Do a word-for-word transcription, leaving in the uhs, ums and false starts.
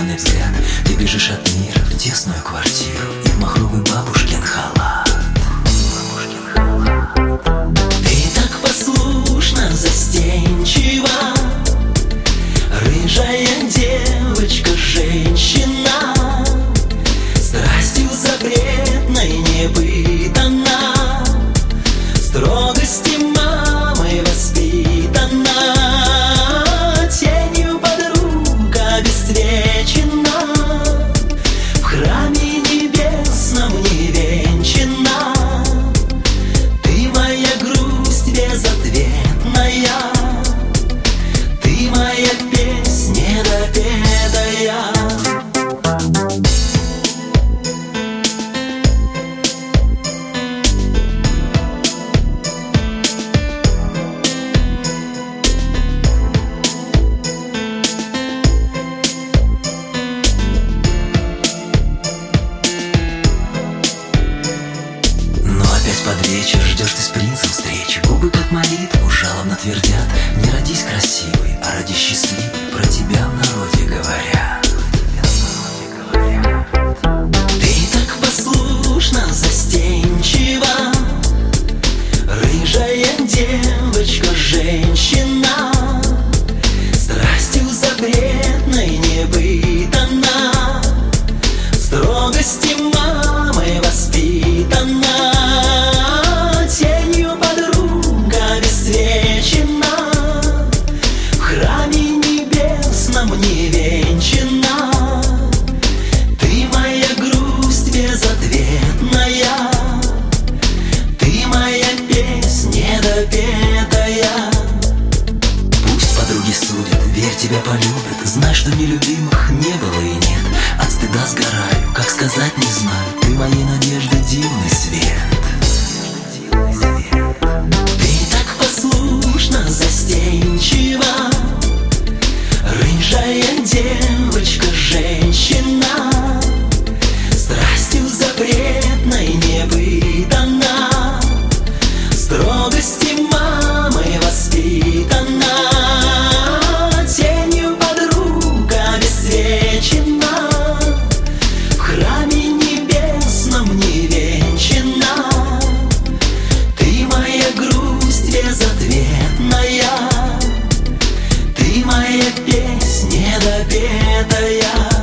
влюбленный взгляд. Ты бежишь от мира в тесную квартиру и в махровый бабушкин халат. Ты так послушна, застенчива, рыжая девочка, женщина, страстью запретной небытана, строгости мамы воспитана, тенью подруга обесцвечена, в храме небесном не венчана. Ты моя грусть безответная, ты моя песня недопетая. Под вечер ждешь ты с принцем встречи, губы как молитву жалобно твердят: не родись красивой, а роди счастливой, про тебя в народе говорят. Ты так послушна, застенчива, рыжая девочка, женщина, страстью запретной небытана, строгости мамы воспитана, тенью подруга обесцвечена, в храме небесном не венчана. Ты моя грусть безответная, ты моя песня недопетая. Пусть подруги судят, верь, тебя полюбят, знай, что нелюбимых не было и нет. От стыда сгораю, как сказать не знаю, ты моей надежды дивный свет. Застенчива, рыжая девочка, женщина, страстью запретной небытана, строгости мамы воспитана, тенью подруга обесцвечена, в храме небесном не венчана. Ты моя грусть безответная, ты моя песня недопетая.